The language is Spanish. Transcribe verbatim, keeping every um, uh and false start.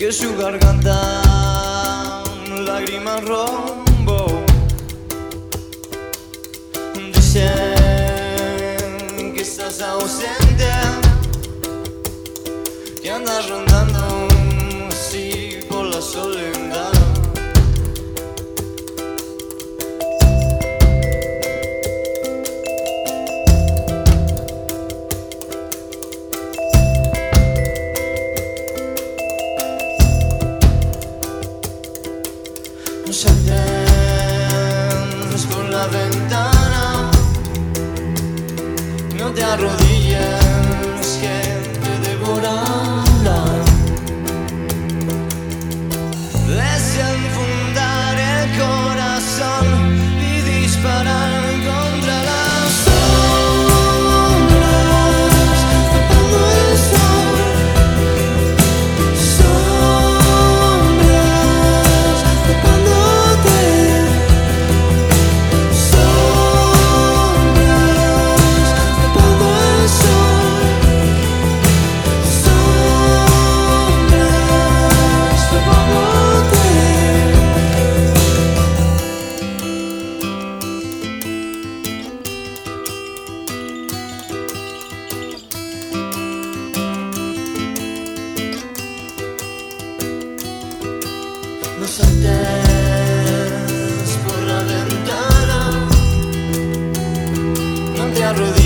que su garganta lágrimas rombo. Dicen que estás ausente, que andas rondando así por la soledad. No saltes por la ventana, no te arrodilles, que te devorará. Desenfundar el corazón y disparar contra las sombras, tapando el sol. Sombras, tapándote. Sombras, tapando el sol. Sombras, tapándote. No saltes por la ventana, no te arrodilles.